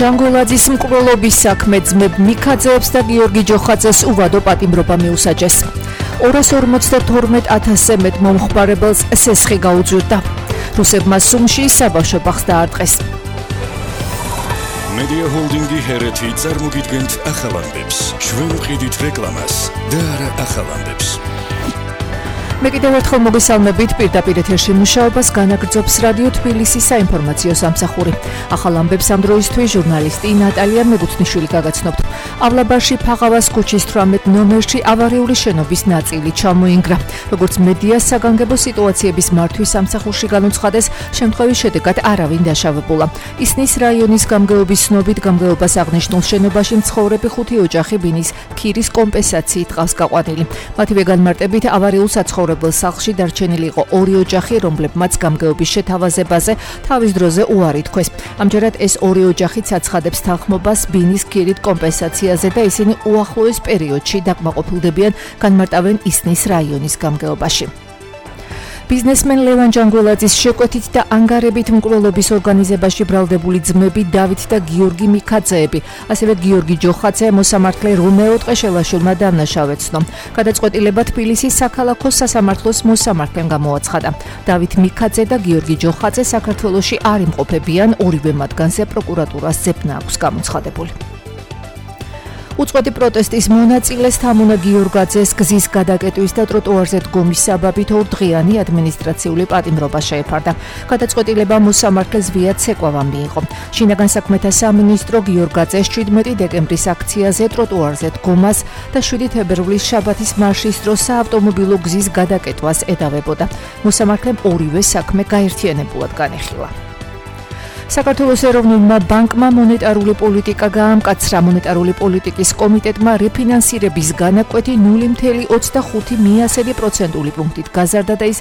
ჯანგველაძის მკვლელობის საქმე ძმებ მიქაძეებს და გიორგი ჯოხაძეს უვადო პატიმრობა მიუსაჯეს. 252,000-ზე მეტ მომხმარებელს სესხი გაუძვირდა. რუსებმა სუმში საბავშვო ბაღს დაარტყეს. Media Holding-ი ჰერეთი წარმოგიდგენთ ახალ ამბებს. ჩვენ ვყიდით რეკლამას და არა ახალ ამბებს. მე კიდევ ერთხელ მოგესალმებით პირდაპირ ეთერში მუშაობას განაგრძობს რადიო თბილისის საინფორმაციო სამსახური. ახალ ამბებს ამ დროისთვის ჟურნალისტი ნატალია მეგუთნიშვილი გაგაცნობთ. ავლაბარში ფაღავას ქუჩის 18 ნომერში ავარიული შენობის ნაწილი ჩამოინგრა. როგორც მედიას საგანგებო სიტუაციების მართვის სამსახურში განუცხადეს, შემთხვევის შედეგად არავინ დაშავებულა. ისნის რაიონის გამგეობის ცნობით გამგეობას აღნიშნულ შენობაში მცხოვრები 5 ოჯახი ბინის ქირის კომპენსაციით ყავს გაყვანილი. მათივე განმარტებით ავარიულ საცხოვრებელ სახლში დარჩენილი იყო 2 ოჯახი, რომლებმაც გამგეობის შეთავაზებაზე თავის დროზე უარი თქვეს. ამჯერად ეს 2 ოჯახიც აცხადებს თანხმობას ბინის ქირით კომპენსაციაზე და ისინი უახლოეს პერიოდში დაკმაყოფილდებიან, განმარტავენ ისნის რაიონის გამგეობაში. ბიზნესმენ ლევან ჯანგველაძის შეკვეთით და ანგარებით მკვლელობის ორგანიზებაში ბრალდებული ძმები დავით და გიორგი მიქაძეები, ასევე გიორგი ჯოხაძე მოსამართლე რომეო ტყეშელაშვილმა დამნაშავეცნო. გადაწყვეტილება თბილისის საქალაქო სასამართლოს მოსამართლემ გამოაცხადა. დავით მიქაძე და გიორგი ჯოხაძე საქართველოში არ იმყოფებიან, ორივე მათგანზე პროკურატურას ძებნა აქვს გამოცხადებული. უწყვეტი პროტესტის მონაწილეს თამუნა გიორგაძეს გზის გადაკეტვის და ტროტუარზე დგომის საბაბით 2 დღიანი ადმინისტრაციული პატიმრობა შეეფარდა. გადაწყვეტილება მოსამართლეს ვია ცეკვავამ მიიღო. შინაგან საქმეთა სამინისტრო გიორგაძეს 17 დეკემბრის აქციაზე ტროტუარზე დგომას და 7 თებერვლის შაბათის მარშის დროს საავტომობილო გზის გადაკეტვას ედავებოდა. მოსამართლემ ორივე საქმე გაერთიანებულად განეხილა. საქართველოს ეროვნულმა ბანკმა მონეტარული პოლიტიკა გაამკაცრა. მონეტარული პოლიტიკის კომიტეტმა რეფინანსირების განაკვეთი 0,25 მიასედი პროცენტული პუნქტით გაზარდა და ის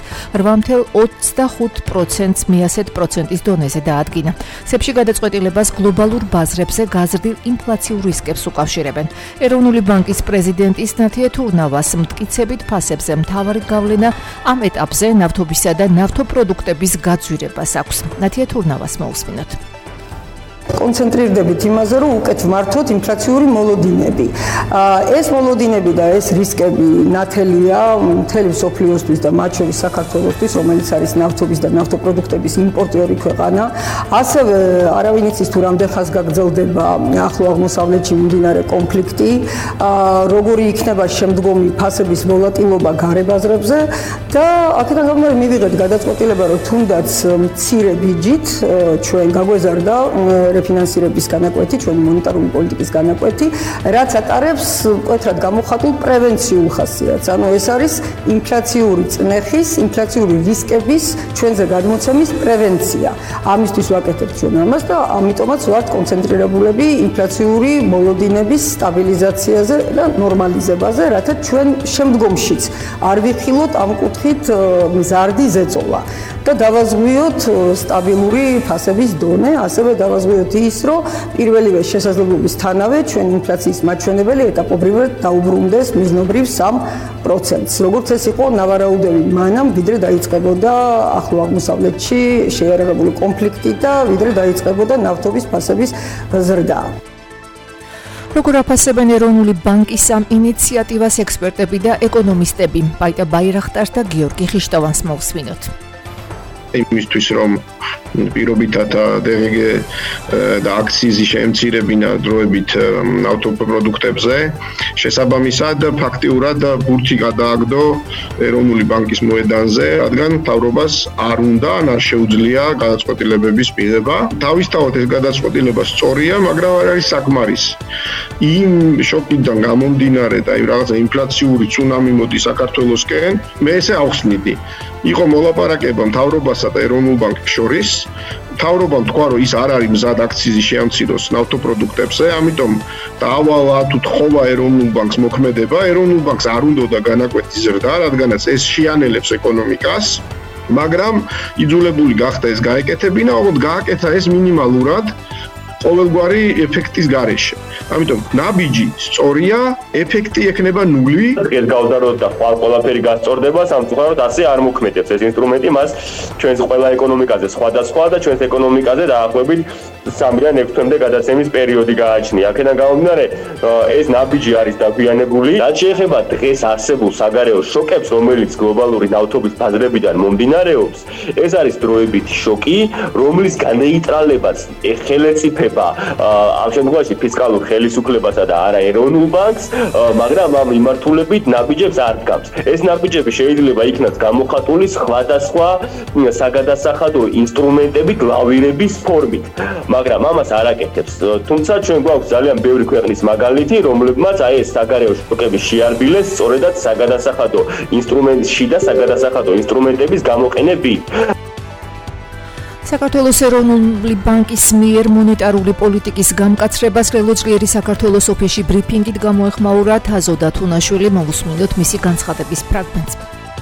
8,25% მიასედ პროცენტის დონეზე დაადგინა. სეფში გადაწყვეტილებას გლობალურ ბაზრებზე გაზრდილ ინფლაციურ რისკებს უკავშირებენ. ეროვნული ბანკის პრეზიდენტის ნათია თურნავას მტკიცებით ფასებზე მთავარი გავლენა ამ ეტაპზე ნავთობისა და ნავთობპროდუქტების გაძვირებას აქვს. ნათია თურნავას მოусმინოთ. კონცენტრირდებით იმაზე, რომ უკეთ ვმართოთ ინფლაციური მოლოდინები. ეს მოლოდინები და ეს რისკები ნათელია მთელი მსოფლიოსთვის და მათ შორის საქართველოსთვის, რომელიც არის ნავთობის და ნავთობპროდუქტების იმპორტიორი ქვეყანა. ასევე არავინ იცის თუ რამდენ ხანს გაგრძელდება ახლო აღმოსავლეთში მიმდინარე კონფლიქტი, როგორი იქნება შემდგომი ფასების ვოლატილობა გარებაზრებზე და აქედან გამომდინარე მივიღეთ გადაწყვეტილება, რომ თუნდაც მცირე ბიჯით ჩვენ გაგვეზარდა რეფინანსირების განაკვეთი, ჩვენი მონეტარული პოლიტიკის განაკვეთი, რაც ატარებს მკვეთრად გამოხატულ პრევენციულ ხასიათს. ანუ ეს არის ინფლაციური წნეხის, ინფლაციური რისკების ჩვენზე გადმოცემის პრევენცია. ამისთვის ვაკეთებთ ჩვენ ამას და ამიტომაც ვართ კონცენტრირებულები ინფლაციური მოლოდინების სტაბილიზაციაზე და ნორმალიზებაზე, რათა ჩვენ შემდგომშიც არ ვიხილოთ ამ კუთხით მზარდი ზეწოლა და დავაზღვიოთ სტაბილური ფასების დონე, ასევე დავაზღვიოთ ის, რომ პირველივე შესაძლებლობისთანავე ჩვენ ინფლაციის მაჩვენებელი ეტაპობრივად დაუბრუნდეს მიზნობრივ 3%-ს. როგორც ეს იყო ნავარაუდები მანამ, ვიდრე დაიწყებოდა ახლო აღმოსავლეთში შეიარაღებული კონფლიქტი და ვიდრე დაიწყებოდა ნავთობის ფასების ზრდა. როგორ აფასებენ ეროვნული ბანკის ამ ინიციატივას ექსპერტები და ეკონომისტები? პაიტა ბაირახტარს და გიორგი ხიშტოვანს მოусმინოთ. იმისთვის რომ პირობითად DGG და აქციზი შეემცირებინა დროებით ნავთობპროდუქტებზე, შესაბამისად ფაქტიურად ბურთი გადააგდო ეროვნული ბანკის მოედანზე, რადგან მთავრობას არ უნდა ან არ შეუძლია გადაწყვეტილებების მიღება. თავისთავად ეს გადაწყვეტილება სწორია, მაგრამ არ არის საკმარისი. იმ შოკიდან გამომდინარე და იმ რაღაცა ინფლაციური ცუნამი მოდი საქართველოსკენ, მე ესე ავხსნიდი. იყო მოლაპარაკება მთავრობასა და ეროვნულ ბანკს შორის. მთავრობამ თქვა, რომ ის არ არის მზად აქციზი შეამციროს ნავთობპროდუქტებზე, ამიტომ დაავალა თუ თხოვა ეროვნულ ბანკს მოქმედება. ეროვნულ ბანკს არ უნდოდა განაკვეთის ზრდა, რადგანაც ეს შეანელებს ეკონომიკას. მაგრამ იძულებული გახდა ეს გაეკეთებინა, ოღონდ გააკეთა ეს მინიმალურად ყოველგვარი ეფექტის გარეშე. ამიტომ ნაბიჯი სწორია, ეფექტი ექნება ნული. ეს გავდაროთ და ყველაფერი გასწორდება, სამწუხაროდ ასე არ მოქმედებს ეს ინსტრუმენტი, მას ჩვენს ყველა ეკონომიკაზე სხვადასხვა და ჩვენს ეკონომიკაზე დაახლოებით 3-დან 6 თვემდე გადაცემის პერიოდი გააჩნია. აქედან გამომდინარე, ეს ნაბიჯი არის დაგვიანებული. რაც შეეხება დღეს არსებულ საგარეო შოკებს, რომელიც გლობალური ნავთობის ბაზრებიდან მომდინარეობს, ეს არის დროებითი შოკი, რომლის განეიტრალებაც ხელეწიფება ამ შემთხვევაში ფისკალურ ხელისუფლებასა და არა ეროვნულ ბანკს, მაგრამ ამ მიმართულებით ნაბიჯებს არ დგამს. ეს ნაბიჯები შეიძლება იქნას გამოხატული სხვადასხვა საგადასახადო ინსტრუმენტებით, ლავირების ფორმით. მაგრამ ამას არ აკეთებს. თუმცა ჩვენ გვაქვს ძალიან ბევრი ქვეყნის მაგალითი, რომლებმაც აი ეს საგარეო შოკები შეარბილეს სწორედაც საგადასახადო ინსტრუმენტში და საგადასახადო ინსტრუმენტების გამოყენებით. საქართველოს ეროვნული ბანკის მიერ მონეტარული პოლიტიკის გამკაცრებას რელოძლიერი საქართველოს ოფისში ბრიფინგით გამოეხმაურა თაზო დათუნაშვილი. მოგუსმინოთ მისი განცხადების ფრაგმენტს.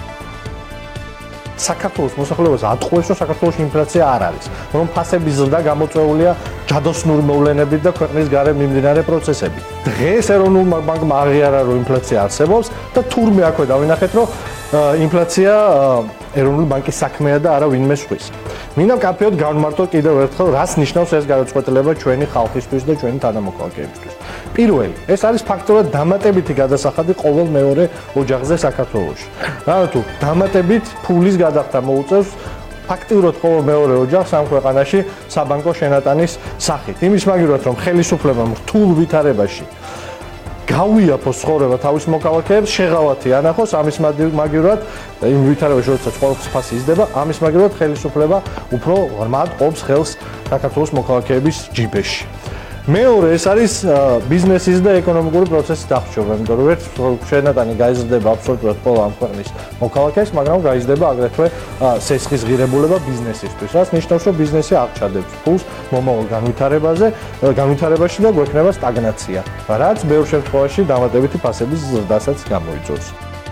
საქართველოს მოსახლეობას ატყუებს, რომ საქართველოში ინფლაცია არ არის, რომ ფასების ზრდა გამოწვეულია ჯადოსნური მოვლენებით და ქვეყნის გარეთ მიმდინარე პროცესებით. დღეს ეროვნულ ბანკმა აღიარა, რომ ინფლაცია არსებობს და თურმე აქვე დავინახეთ, რომ ინფლაცია ეროვნული ბანკის საქმეა და არა ვინმე სხვის. მინდა კაფეოდ განმარტო კიდევ ერთხელ, რას ნიშნავს ეს გადაწყვეტილება ჩვენი ხალხისთვის და ჩვენი თანამოქალაქეებისთვის. პირველი, ეს არის ფაქტორად დამატებითი გადასახადი ყოველ მეორე ოჯახზე საქართველოში. რადგან დამატებით ფულის გადახდა მოუწევს ფაქტიურად ყოველ მეორე ოჯახს ამ ქვეყანაში საბანკო შენატანის სახით. იმის მაგივრად, რომ ხელისუფლებამ რთულ ვითარებაში გავიაფოს ცხოვრება თავის მოქალაქეებს, შეღავათი ანახოს, ამის მაგივრად იმ ვითარებაში, როდესაც ყოველთვის ფასი იზრდება, ამის მაგივრად ხელისუფლება უფრო ღრმად ყოფს ხელს საქართველოს მოქალაქეების ჯიბეში. მეორე, ეს არის ბიზნესის და ეკონომიკური პროცესის დახშობა, იმიტომ რომ ერთ შენატანი გაიზრდება აბსოლუტურად ყველა ამ ქვეყნის მოქალაქეს, მაგრამ გაიზრდება აგრეთვე სესხის ღირებულება ბიზნესისთვის, რაც ნიშნავს, რომ ბიზნესი აღჩადებს ფულს მომავალ განვითარებაში და გვექნება სტაგნაცია, რაც ბევრ შემთხვევაში დამატებითი ფასების ზრდასაც გამოიწვევს.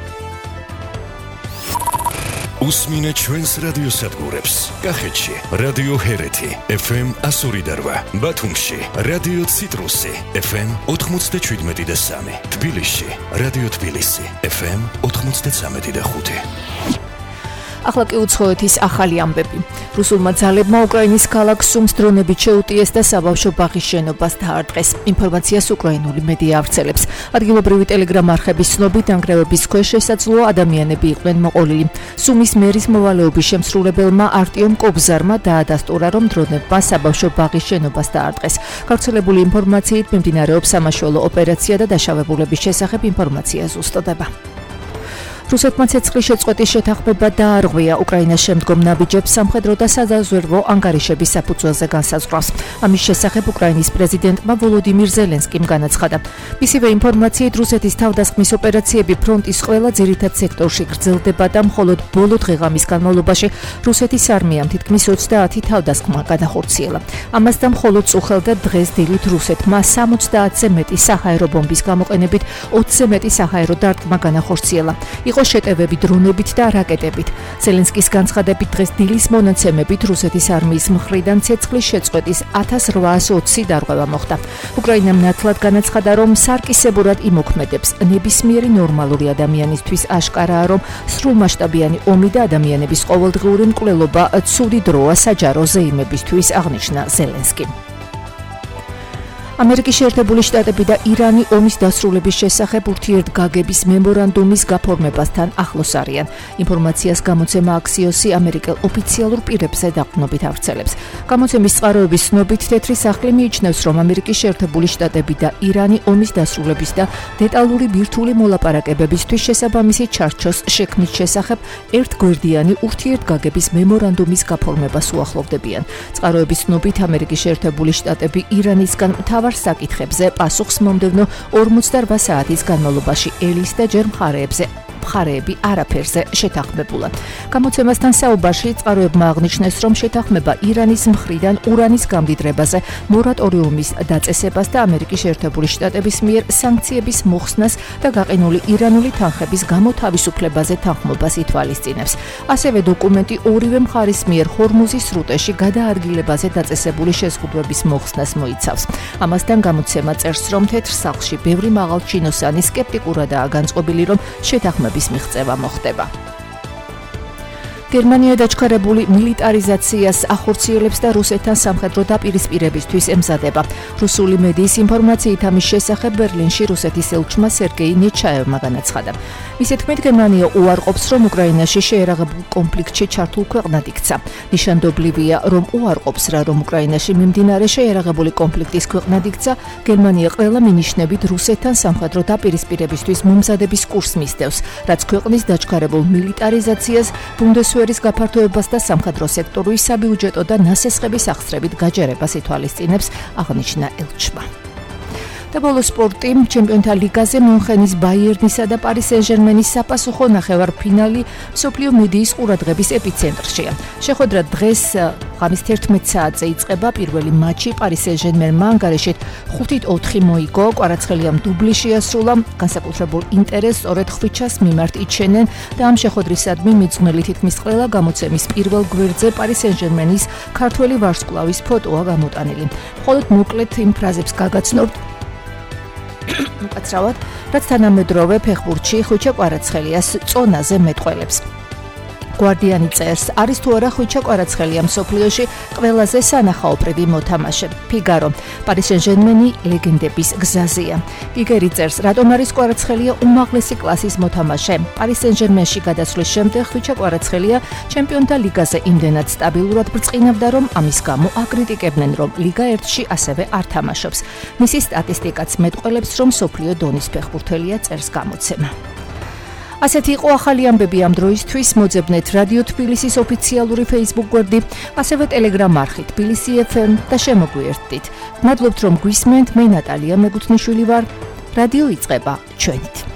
უსმინე ჩვენს რადიოსადგურებს. კახეთში რადიო ჰერეთი FM 102.8, ბათუმში რადიო ციტრუსი FM 97.3, თბილისში რადიო თბილისი FM 93.5. ახლა კი უცხოეთის ახალი ამბები. რუსულმა ძალებმა უკრაინის ქალაქ სუმს დრონებით შეუტიეს და საბავშვო ბაღის შენობას დაარტყეს. ინფორმაციას უკრაინული მედია ავრცელებს. ადგილობრივი ტელეგრამ არხების ცნობით, ნანგრევების ქვეშ შესაძლოა ადამიანები იყვნენ მოყოლილი. სუმის მერის მოვალეობის შემსრულებელმა არტიომ კობზარმა დაადასტურა, რომ დრონებმა საბავშვო ბაღის შენობას დაარტყეს. გავრცელებული ინფორმაციით მიმდინარეობს სამაშველო ოპერაცია და დაშავებულების შესახებ ინფორმაცია ზუსტდება. რუსეთმა ცეცხლის შეწყვეტის შეთანხმება დაარღვია უკრაინას შემდგომ ნაბიჯებს სამხედრო და საზღვაო ანგარიშების საფუძველზე განსაზღვრავს. ამის შესახებ უკრაინის პრეზიდენტმა ვოლოდიმირ ზელენსკიმ განაცხადა. მისივე ინფორმაციით რუსეთის თავდასხმის ოპერაციები ფრონტის ყველა ძირითად სექტორში გრძელდება და მხოლოდ ბოლო დღეღამის განმავლობაში რუსეთის არმიამ თითქმის 30 თავდასხმა გადახორციელა. ამასთან მხოლოდ წუხელდა დღეს დილით რუსეთმა 70-ზე მეტი საჰაერო ბომბის გამოყენებით 20-ზე მეტი საჰაერო დარტყმა განახორციელა. შეტევები დრონებით და რაკეტებით. ზელენსკის განცხადებით დღეს დილის მონაცემებით რუსეთის არმიის მხრიდან ცეცხლის შეწყვეტის 1820 დარღვევა მოხდა. უკრაინამ ნათლად განაცხადა, რომ სარკისებურად იმოქმედებს ნებისმიერი ნორმალური ადამიანისთვის აშკარაა, რომ სრულმასშტაბიანი ომი და ადამიანების ყოველდღიური მკვლელობა ცუდი დროა საჯარო ზეიმებისთვის, აღნიშნა ზელენსკი. ამერიკის შეერთებული შტატები და ირანი ომის დასრულების შესახებ ურთიერთგაგების მემორანდუმის გაფორმებასთან ახლოს არიან. ინფორმაციას გამოცემა აქსიოსი ამერიკელ ოფიციალურ პირებზე დაყრდნობით ავრცელებს. გამოცემის წყაროების ცნობით, თეთრი სახლი მიიჩნევს, რომ ამერიკის შეერთებული შტატები და ირანი ომის დასრულების და დეტალური ბირთვული მოლაპარაკებებისთვის შესაბამისი ჩარჩოს შექმნის შესახებ ერთგვერდიანი ურთიერთგაგების მემორანდუმის გაფორმებას უახლოვდებიან. წყაროების ცნობით, ამერიკის შეერთებული შტატები ირანისგან საკითხებზე პასუხს მომდევნო 48 საათის განმავლობაში ელის და ჯერ მხარეები არაფერზე შეთანხმებულა. გამოცემასთან საუბარში წყაროებმა აღნიშნეს, რომ შეთანხმება ირანის მხრიდან ურანის გამდიდრებაზე, მორატორიუმის დაწესებას და ამერიკის შეერთებული შტატების მიერ სანქციების მოხსნას და გაყინული ირანული თანხების გამოთავისუფლებაზე თანხმობას ითვალისწინებს. ასევე დოკუმენტი ორივე მხარის მიერ ჰორმუზის სრუტეში გადაადგილებაზე დაწესებული შეზღუდვების მოხსნას მოიცავს. ამასთან გამოცემა წერს, რომ თეთრ სახლში ბევრი მაღალჩინოსანი სკეპტიკურადაა განწყობილი, რომ შეთანხმების მიღწევა მოხდება. გერმანია დაჩქარებული მილიტარიზაციას ახორციელებს და რუსეთთან სამხედრო დაპირისპირებისთვის ემზადება. რუსული მედიის ინფორმაციით ამის შესახებ ბერლინში რუსეთის ელჩმა სერგეი ნეჩაევმა განაცხადა. მისი თქმით, გერმანია უარყოფს, რომ უკრაინაში შეერაღებულ კონფლიქტში ჩართულ ქვეყნად იქცა. ნიშანდობლივია, რომ უარყოფს რა, რომ უკრაინაში მიმდინარე შეერაღებული კონფლიქტის ქვეყნად იქცა, გერმანია ყველა მინიშნებით რუსეთთან სამხედრო დაპირისპირებისთვის მომზადების კურსს მისდევს, რაც ქვეყნის დაჩქარებულ მილიტარიზაციას, ბუნდესვერის გაფართოებას და სამხედრო სექტორის საბიუჯეტო და ნასესხების აღსრებით გაჯერებას ითვალისწინებს, აღნიშნა ელჩმა. და ბოლო სპორტი, ჩემპიონთა ლიგაზე მიუნხენის ბაიერნისა და პარი სენ-ჟერმენის საპასუხო ნახევარფინალი მსოფლიო მედიის ყურადღების ეპიცენტრშია. შეხვედრა დღეს ღამის 11 საათზე იწყება. პირველი მატჩი პარი სენ-ჟერმენმა ანგარიშით 5-4 მოიგო, კვარაცხელიამ დუბლი შეასრულა, განსაკუთრებულ ინტერესს სწორედ ხვიჩას მიმართ იჩენენ და ამ შეხვედრისადმი მიძღვნილი თითქმის ყველა გამოცემის პირველ გვერდზე პარი სენ-ჟერმენის ქართველი ვარსკვლავის ფოტოა გამოტანილი. მხოლოდ მოკლედ იმ ფრაზებს გაგაცნობთ, უკაცრავად, რაც თანამედროვე ფეხბურთში ხვიჩა კვარაცხელიას წონაზე მეტყველებს. გვარდიანი წერს, არის თუ არა ხვიჩა კვარაცხელია მსოფლიოში ყველაზე სანახაობრივი მოთამაშე. ფიგარო, პარი სენ-ჟერმენი ლეგენდების გზაზეა. გიგერი წერს, რატომ არის კვარაცხელია უმაღლესი კლასის მოთამაშე. პარი სენ-ჟერმენში გადასვლის შემდეგ ხვიჩა კვარაცხელია ჩემპიონთა ლიგაზე იმდენად სტაბილურად ბრწყინავდა, რომ ამის გამო აკრიტიკებდნენ, რომ ლიგა 1-ში ასევე არ თამაშობს. მისი სტატისტიკაც მეტყველებს, რომ მსოფლიო დონის ფეხბურთელია, წერს გამოცემა. ასეთი იყო ახალი ამბები ამ დროისთვის. მოძებნეთ რადიო თბილისის ოფიციალური Facebook გვერდი, ასევე Telegram არხი თბილისი FM და შემოგვიერთდით. მადლობთ, რომ გვისმენთ. მე ნატალია მეგუთნიშვილი ვარ. რადიო იწყება ჩვენით.